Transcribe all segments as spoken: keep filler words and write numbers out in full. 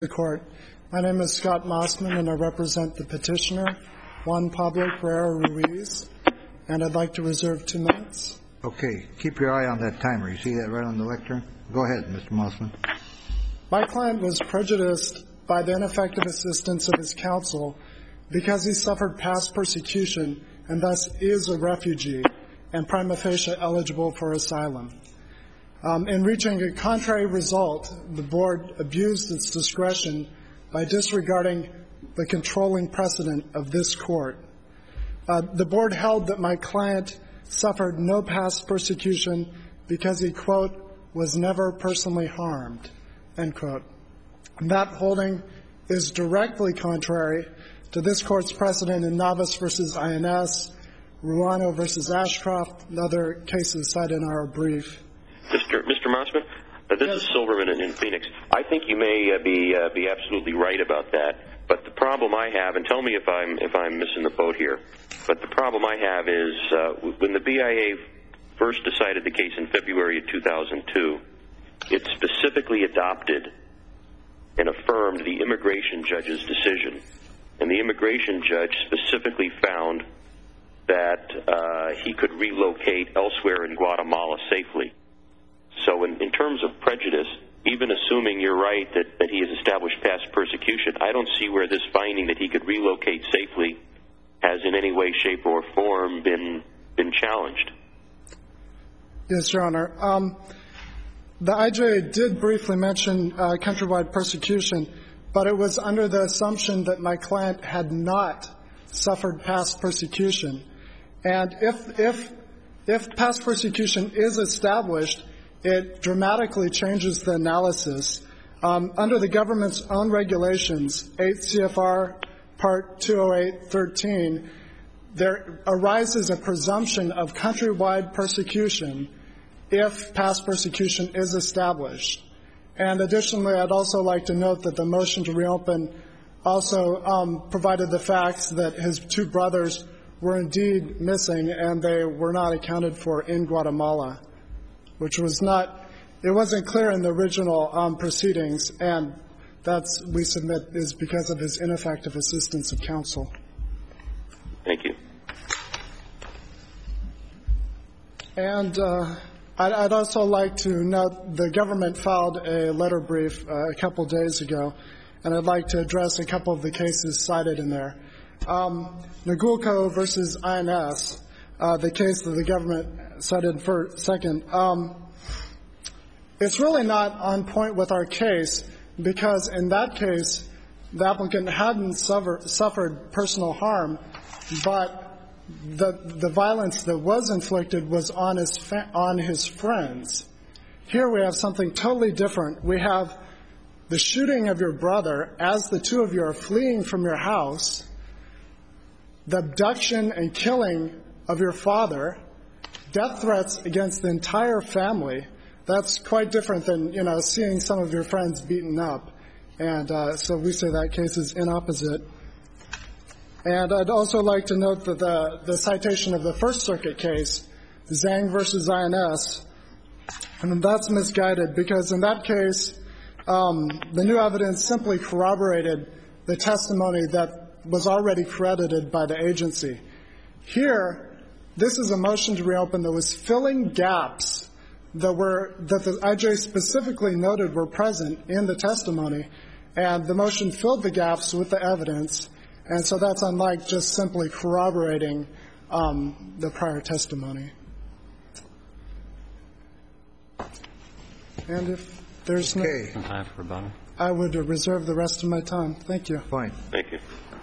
The court. My name is Scott Mossman, and I represent the petitioner, Juan Pablo Pereira Ruiz, and I'd like to reserve two minutes. Okay. Keep your eye on that timer. You see that right on the lectern? Go ahead, Mister Mossman. My client was prejudiced by the ineffective assistance of his counsel because he suffered past persecution and thus is a refugee and prima facie eligible for asylum. Um, in reaching a contrary result, the board abused its discretion by disregarding the controlling precedent of this court. Uh, the board held that my client suffered no past persecution because he, quote, was never personally harmed, end quote. And that holding is directly contrary to this court's precedent in Navas versus I N S, Ruano versus Ashcroft, and other cases cited in our brief. Mister Mister Mossman, uh, this yes. is Silverman in, in Phoenix. I think you may uh, be uh, be absolutely right about that. But the problem I have, and tell me if I'm if I'm missing the boat here. But the problem I have is uh, when the B I A first decided the case in February of two thousand two, it specifically adopted and affirmed the immigration judge's decision, and the immigration judge specifically found that uh, he could relocate elsewhere in Guatemala safely. So in, in terms of prejudice, even assuming you're right that, that he has established past persecution, I don't see where this finding that he could relocate safely has in any way, shape, or form been been challenged. Yes, Your Honor. Um, the I J did briefly mention uh, countrywide persecution, but it was under the assumption that my client had not suffered past persecution. And if if if past persecution is established, it dramatically changes the analysis. Um, under the government's own regulations, eight C F R Part two oh eight thirteen, there arises a presumption of countrywide persecution if past persecution is established. And additionally, I'd also like to note that the motion to reopen also um, provided the facts that his two brothers were indeed missing and they were not accounted for in Guatemala, which was not, it wasn't clear in the original um, proceedings, and that's, we submit, is because of his ineffective assistance of counsel. Thank you. And uh, I'd, I'd also like to note the government filed a letter brief uh, a couple days ago, and I'd like to address a couple of the cases cited in there. Um, Nagulco versus I N S, Uh, the case that the government cited for second, um, it's really not on point with our case because in that case, the applicant hadn't suffer, suffered personal harm, but the the violence that was inflicted was on his fa- on his friends. Here we have something totally different. We have the shooting of your brother as the two of you are fleeing from your house, the abduction and killing of your father, death threats against the entire family. That's quite different than, you know, seeing some of your friends beaten up. And uh, so we say that case is inopposite. And I'd also like to note that the, the citation of the First Circuit case, Zhang versus I N S, and that's misguided because in that case, um, the new evidence simply corroborated the testimony that was already credited by the agency. Here, this is a motion to reopen that was filling gaps that were that the I J specifically noted were present in the testimony, and the motion filled the gaps with the evidence, and so that's unlike just simply corroborating um, the prior testimony. And if there's okay. no time for rebuttal, I would reserve the rest of my time. Thank you. Fine. Thank you.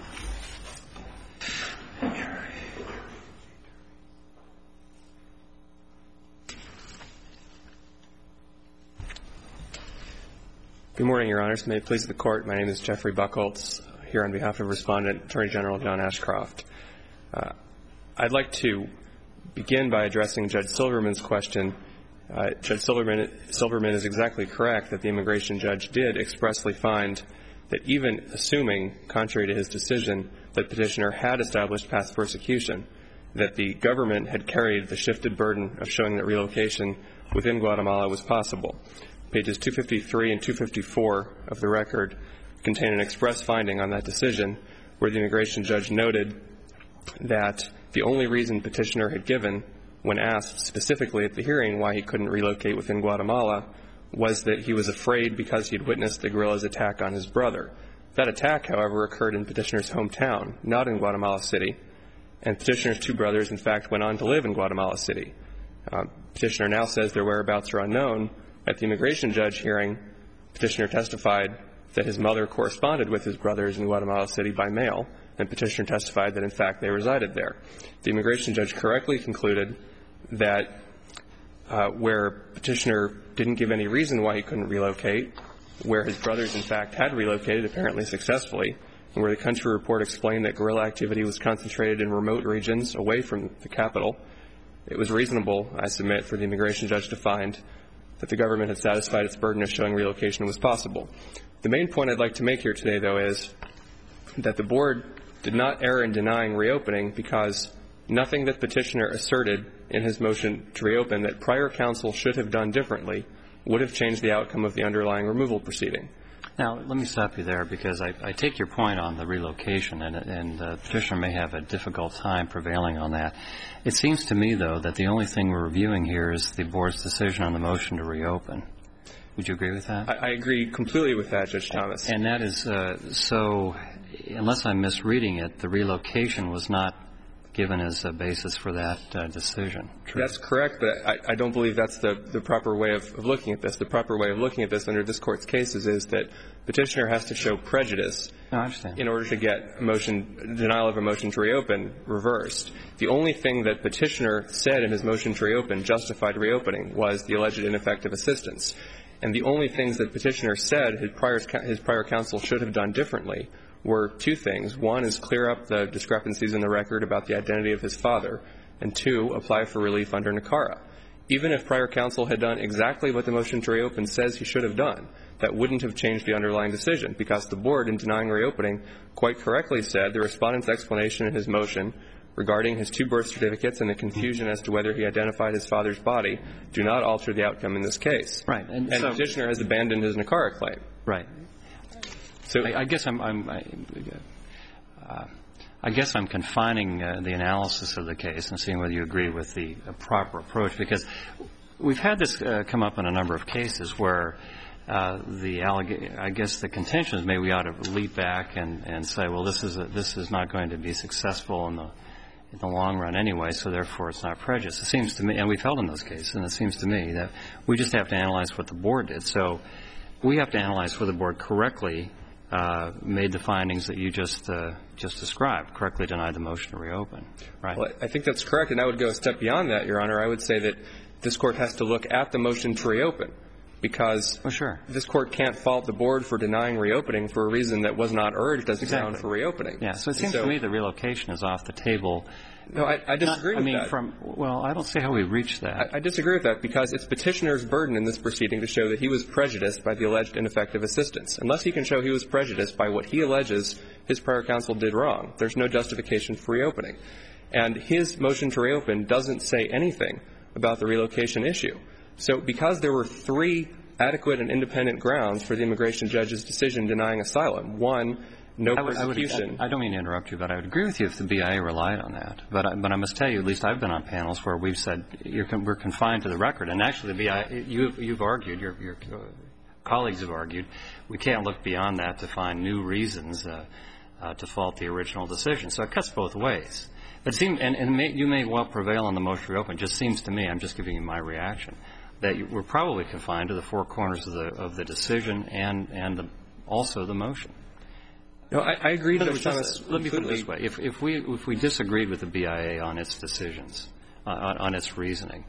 Good morning, Your Honors. May it please the Court, my name is Jeffrey Buchholz, here on behalf of Respondent Attorney General John Ashcroft. Uh, I'd like to begin by addressing Judge Silverman's question. Uh, Judge Silverman, Silverman is exactly correct that the immigration judge did expressly find that even assuming, contrary to his decision, that petitioner had established past persecution, that the government had carried the shifted burden of showing that relocation within Guatemala was possible. Pages two fifty-three and two fifty-four of the record contain an express finding on that decision where the immigration judge noted that the only reason petitioner had given when asked specifically at the hearing why he couldn't relocate within Guatemala was that he was afraid because he'd witnessed the guerrillas' attack on his brother. That attack, however, occurred in petitioner's hometown, not in Guatemala City, and petitioner's two brothers, in fact, went on to live in Guatemala City. Uh, petitioner now says their whereabouts are unknown. At the immigration judge hearing, petitioner testified that his mother corresponded with his brothers in Guatemala City by mail, and petitioner testified that, in fact, they resided there. The immigration judge correctly concluded that uh, where petitioner didn't give any reason why he couldn't relocate, where his brothers, in fact, had relocated, apparently successfully, and where the country report explained that guerrilla activity was concentrated in remote regions away from the capital, it was reasonable, I submit, for the immigration judge to find that the government had satisfied its burden of showing relocation was possible. The main point I'd like to make here today, though, is that the board did not err in denying reopening because nothing that petitioner asserted in his motion to reopen that prior counsel should have done differently would have changed the outcome of the underlying removal proceeding. Now, let me stop you there because I, I take your point on the relocation, and, and the petitioner may have a difficult time prevailing on that. It seems to me, though, that the only thing we're reviewing here is the board's decision on the motion to reopen. Would you agree with that? I, I agree completely with that, Judge Thomas. And that is uh, so, unless I'm misreading it, the relocation was not given as a basis for that uh, decision. True. That's correct, but I, I don't believe that's the, the proper way of, of looking at this. The proper way of looking at this under this Court's cases is that petitioner has to show prejudice no, I understand. in order to get a motion, denial of a motion to reopen reversed. The only thing that petitioner said in his motion to reopen justified reopening was the alleged ineffective assistance. And the only things that petitioner said his prior, his prior counsel should have done differently were two things. One is clear up the discrepancies in the record about the identity of his father, and two, apply for relief under NACARA. Even if prior counsel had done exactly what the motion to reopen says he should have done, that wouldn't have changed the underlying decision because the board, in denying reopening, quite correctly said the respondent's explanation in his motion regarding his two birth certificates and the confusion as to whether he identified his father's body do not alter the outcome in this case. Right. And, and so, petitioner has abandoned his NACARA claim. Right. So I, I guess I'm, I'm I, uh, I guess I'm confining uh, the analysis of the case and seeing whether you agree with the uh, proper approach, because we've had this uh, come up in a number of cases where uh, the alleg- I guess the contention is maybe we ought to leap back and, and say, well, this is a, this is not going to be successful in the in the long run anyway, so therefore it's not prejudice. It seems to me, and we've held in those cases, and it seems to me that we just have to analyze what the board did. So we have to analyze whether the board correctly Uh, made the findings that you just uh, just described, correctly denied the motion to reopen, right? Well, I think that's correct, and I would go a step beyond that, Your Honor. I would say that this Court has to look at the motion to reopen because oh, sure. this Court can't fault the board for denying reopening for a reason that was not urged as a exactly. ground for reopening. Yeah, so it seems so, to me the relocation is off the table. No, I, I disagree not, with I mean, that. From, well, I don't see how we reach that. I, I disagree with that because it's petitioner's burden in this proceeding to show that he was prejudiced by the alleged ineffective assistance. Unless he can show he was prejudiced by what he alleges his prior counsel did wrong, there's no justification for reopening. And his motion to reopen doesn't say anything about the relocation issue. So because there were three adequate and independent grounds for the immigration judge's decision denying asylum, one, no I would, persecution. I, would, I don't mean to interrupt you, but I would agree with you if the B I A relied on that. But I, but I must tell you, at least I've been on panels where we've said you're, we're confined to the record. And actually, the B I A, you, you've argued, your, your colleagues have argued, we can't look beyond that to find new reasons uh, uh, to fault the original decision. So it cuts both ways. But it seems, and, and may, you may well prevail on the motion to reopen. It just seems to me, I'm just giving you my reaction, that you, we're probably confined to the four corners of the of the decision and and the, also the motion. No, I, I agree, Judge Just, Thomas. Let me put it this way: if, if we if we disagreed with the B I A on its decisions, uh, on, on its reasoning,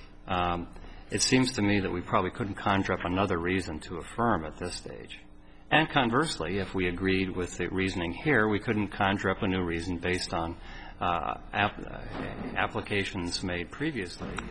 um, it seems to me that we probably couldn't conjure up another reason to affirm at this stage. And conversely, if we agreed with the reasoning here, we couldn't conjure up a new reason based on uh, ap- uh, applications made previously uh,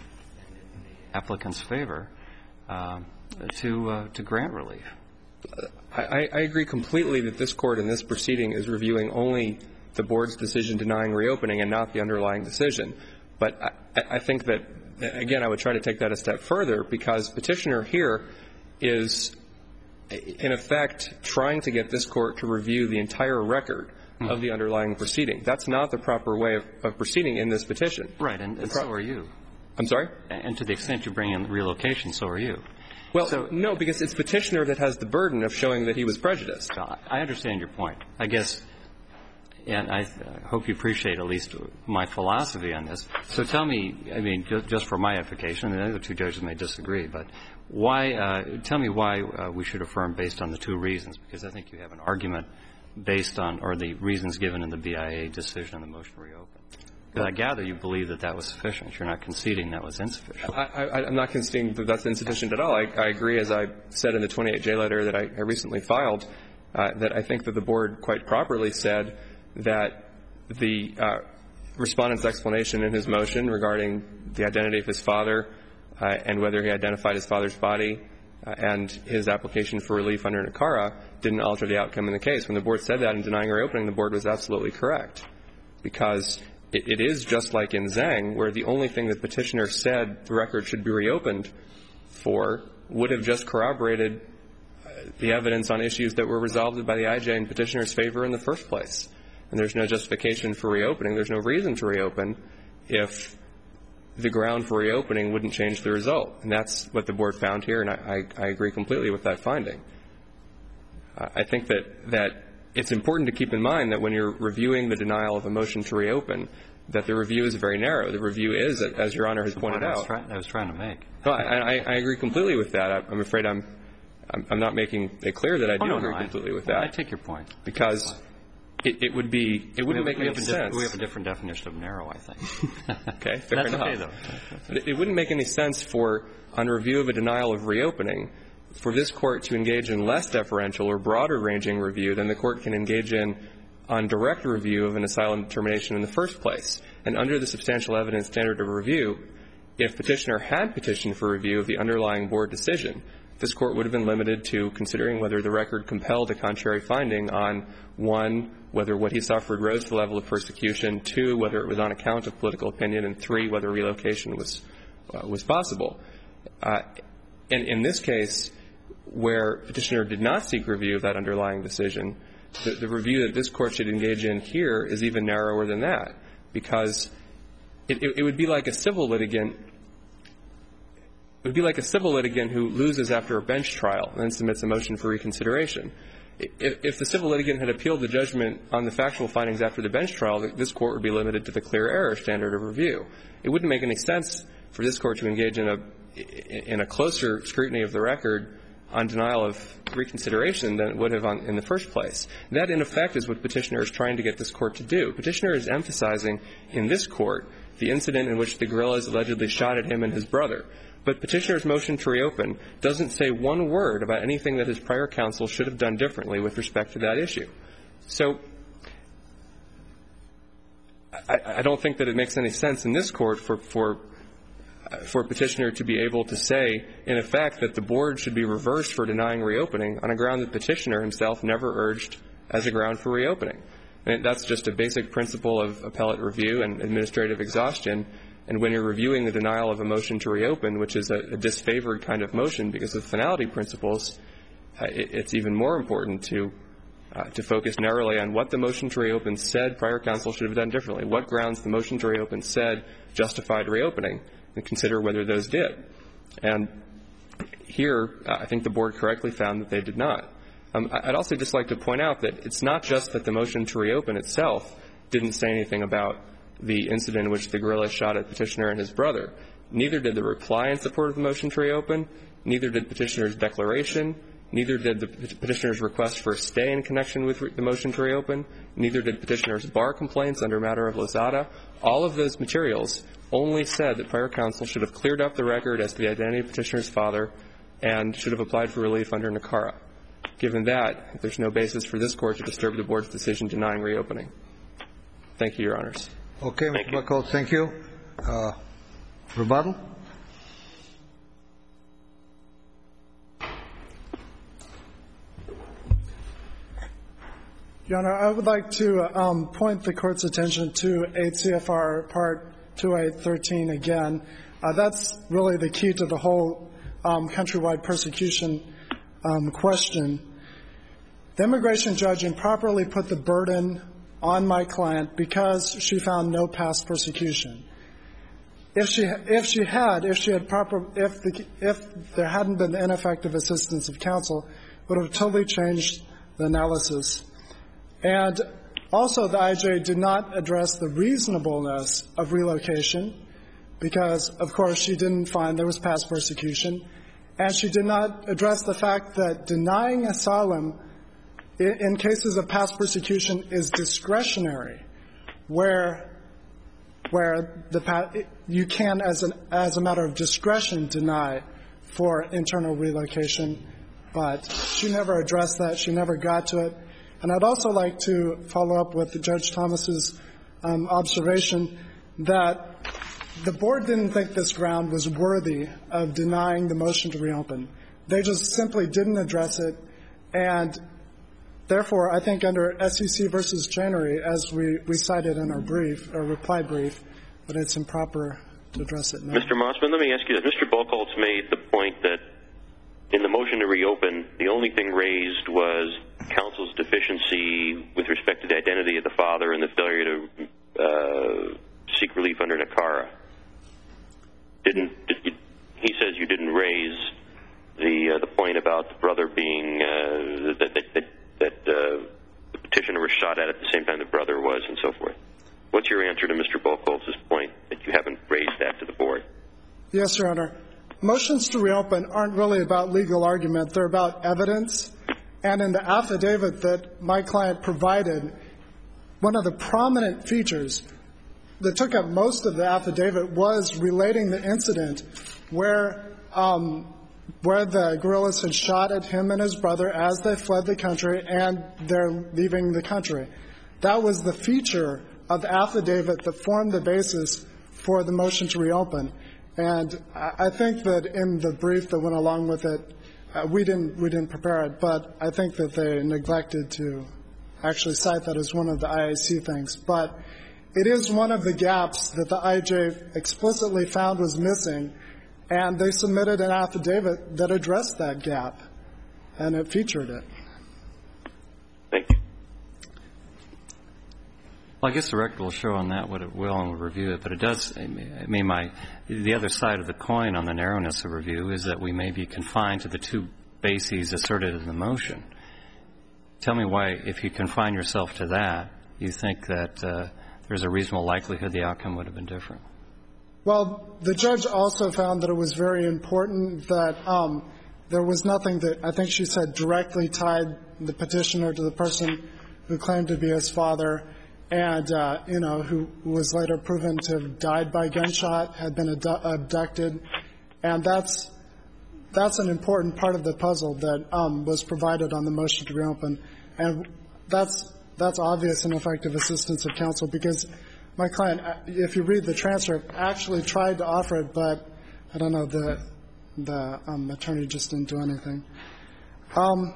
in the applicant's favor uh, to uh, to grant relief. I, I agree completely that this Court in this proceeding is reviewing only the Board's decision denying reopening and not the underlying decision. But I, I think that, again, I would try to take that a step further because Petitioner here is in effect, trying to get this Court to review the entire record mm-hmm. of the underlying proceeding. That's not the proper way of, of proceeding in this petition. Right, and, and pro- so are you. I'm sorry? And to the extent you bring in relocation, so are you. Well, so, no, because it's Petitioner that has the burden of showing that he was prejudiced. I understand your point. I guess, and I hope you appreciate at least my philosophy on this. So tell me, I mean, just for my edification, and the other two judges may disagree, but why, uh, tell me why uh, we should affirm based on the two reasons, because I think you have an argument based on, or the reasons given in the B I A decision on the motion to reopen. Because I gather you believe that that was sufficient. You're not conceding that was insufficient. I, I, I'm not conceding that that's insufficient at all. I, I agree, as I said in the twenty-eight J letter that I, I recently filed, uh, that I think that the Board quite properly said that the uh, Respondent's explanation in his motion regarding the identity of his father uh, and whether he identified his father's body uh, and his application for relief under NACARA didn't alter the outcome in the case. When the Board said that in denying reopening, the Board was absolutely correct, because it is just like in Zhang, where the only thing that Petitioner said the record should be reopened for would have just corroborated the evidence on issues that were resolved by the I J in Petitioner's favor in the first place. And there's no justification for reopening. There's no reason to reopen if the ground for reopening wouldn't change the result. And that's what the Board found here, and I, I, I agree completely with that finding. Uh, I think that, that it's important to keep in mind that when you're reviewing the denial of a motion to reopen, that the review is very narrow. The review is, as Your Honor has pointed out. I was, try, I was trying to make. No, I, I, I agree completely with that. I, I'm afraid I'm, I'm, I'm not making it clear that I do oh, no, agree no, completely I, with that. I take your point. Because it, it would be, it wouldn't have, make any sense. We have a different definition of narrow, I think. Okay, fair That's enough. okay, though. But it, it wouldn't make any sense for, on review of a denial of reopening, for this Court to engage in less deferential or broader-ranging review than the Court can engage in on direct review of an asylum determination in the first place. And under the substantial evidence standard of review, if Petitioner had petitioned for review of the underlying Board decision, this Court would have been limited to considering whether the record compelled a contrary finding on, one, whether what he suffered rose to the level of persecution, two, whether it was on account of political opinion, and three, whether relocation was uh, was possible. Uh, and in this case, where Petitioner did not seek review of that underlying decision, the, the review that this Court should engage in here is even narrower than that, because it, it, it would be like a civil litigant It would be like a civil litigant who loses after a bench trial and then submits a motion for reconsideration. If, if the civil litigant had appealed the judgment on the factual findings after the bench trial, this Court would be limited to the clear error standard of review. It wouldn't make any sense for this Court to engage in a in a closer scrutiny of the record on denial of reconsideration than it would have on, in the first place. That, in effect, is what Petitioner is trying to get this Court to do. Petitioner is emphasizing in this Court the incident in which the guerrillas allegedly shot at him and his brother. But Petitioner's motion to reopen doesn't say one word about anything that his prior counsel should have done differently with respect to that issue. So I, I don't think that it makes any sense in this Court for, for, for Petitioner to be able to say, in effect, that the Board should be reversed for denying reopening on a ground that Petitioner himself never urged as a ground for reopening. And that's just a basic principle of appellate review and administrative exhaustion. And when you're reviewing the denial of a motion to reopen, which is a, a disfavored kind of motion because of finality principles, uh, it, it's even more important to uh, to focus narrowly on what the motion to reopen said prior counsel should have done differently, what grounds the motion to reopen said justified reopening, and consider whether those did. And here, uh, I think the Board correctly found that they did not. Um, I'd also just like to point out that it's not just that the motion to reopen itself didn't say anything about the incident in which the guerrillas shot at Petitioner and his brother. Neither did the reply in support of the motion to reopen. Neither did Petitioner's declaration. Neither did the Petitioner's request for a stay in connection with the motion to reopen. Neither did Petitioner's bar complaints under matter of Lozada. All of those materials only said that prior counsel should have cleared up the record as to the identity of Petitioner's father and should have applied for relief under NACARA. Given that, there's no basis for this Court to disturb the Board's decision denying reopening. Thank you, Your Honors. Okay, Mister Buckholz, thank you. Uh, rebuttal? Your Honor, I would like to um, point the Court's attention to eight C F R Part two eight thirteen again. Uh, that's really the key to the whole um, countrywide persecution um, question, the immigration judge improperly put the burden on my client because she found no past persecution. If she if she had if she had proper if the, if there hadn't been ineffective assistance of counsel, it would have totally changed the analysis. And also, the I J did not address the reasonableness of relocation because, of course, she didn't find there was past persecution, and she did not address the fact that denying asylum in, in cases of past persecution is discretionary, where where the you can, as an as a matter of discretion, deny for internal relocation. But she never addressed that. She never got to it. And I'd also like to follow up with Judge Thomas's um, observation that the board didn't think this ground was worthy of denying the motion to reopen. They just simply didn't address it, and therefore, I think under S E C versus January, as we, we cited in our brief, our reply brief, that it's improper to address it now. Mister Mossman, let me ask you this. Mister Buchholz made the point that in the motion to reopen, the only thing raised was counsel's deficiency with respect to the identity of the father and the failure to uh, seek relief under NACARA. Didn't did you, he says you didn't raise the uh, the point about the brother being uh, that that, that, that uh, the petitioner was shot at at the same time the brother was, and so forth. What's your answer to Mister Buchholz's point that you haven't raised that to the board? Yes, Your Honor. Motions to reopen aren't really about legal argument. They're about evidence. And in the affidavit that my client provided, one of the prominent features that took up most of the affidavit was relating the incident where um, where the guerrillas had shot at him and his brother as they fled the country and they're leaving the country. That was the feature of the affidavit that formed the basis for the motion to reopen. And I think that in the brief that went along with it, uh, we didn't we didn't prepare it, but I think that they neglected to actually cite that as one of the I A C things. But it is one of the gaps that the I J explicitly found was missing, and they submitted an affidavit that addressed that gap, and it featured it. Thank you. Well, I guess the record will show on that what it will, and we'll review it. But it does, I mean, my, the other side of the coin on the narrowness of review is that we may be confined to the two bases asserted in the motion. Tell me why, if you confine yourself to that, you think that uh, there's a reasonable likelihood the outcome would have been different. Well, the judge also found that it was very important that um, there was nothing that, I think she said, directly tied the petitioner to the person who claimed to be his father and, uh, you know, who was later proven to have died by gunshot, had been abdu- abducted. And that's that's an important part of the puzzle that um, was provided on the motion to reopen. And that's that's obvious and effective assistance of counsel because my client, if you read the transcript, actually tried to offer it, but I don't know, the the um, attorney just didn't do anything. Um,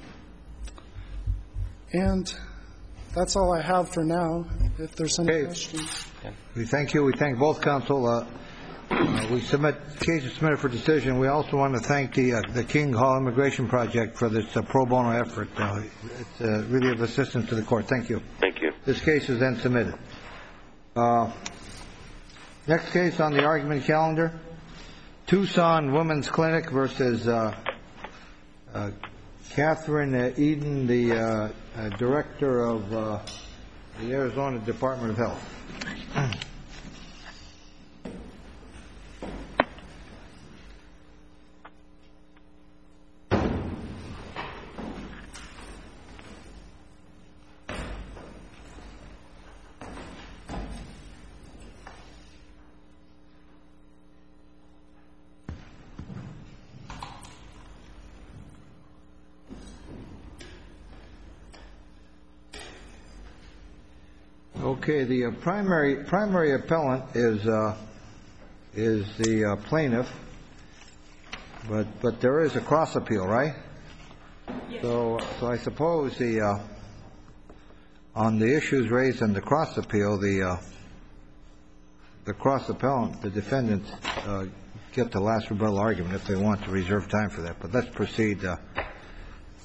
and that's all I have for now. If there's any okay. questions. We thank you. We thank both counsel. Uh, uh, we submit cases submitted for decision. We also want to thank the uh, the King Hall Immigration Project for this uh, pro bono effort. Uh, it's uh, really of assistance to the court. Thank you. Thank you. This case is then submitted. Uh, next case on the argument calendar, Tucson Women's Clinic versus uh, uh, Catherine uh, Eden, the uh, uh, director of uh, the Arizona Department of Health. Okay, the uh, primary primary appellant is uh, is the uh, plaintiff, but but there is a cross appeal, right? Yes. So so I suppose the uh, on the issues raised in the cross appeal, the uh, the cross appellant, the defendants, uh, get the last rebuttal argument if they want to reserve time for that. But let's proceed. Uh,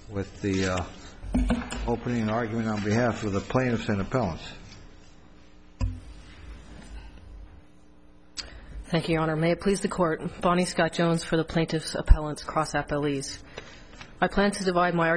with the uh, opening argument on behalf of the plaintiffs and appellants. Thank you, Your Honor. May it please the Court. Bonnie Scott Jones for the plaintiffs, appellants, cross appellees. I plan to divide my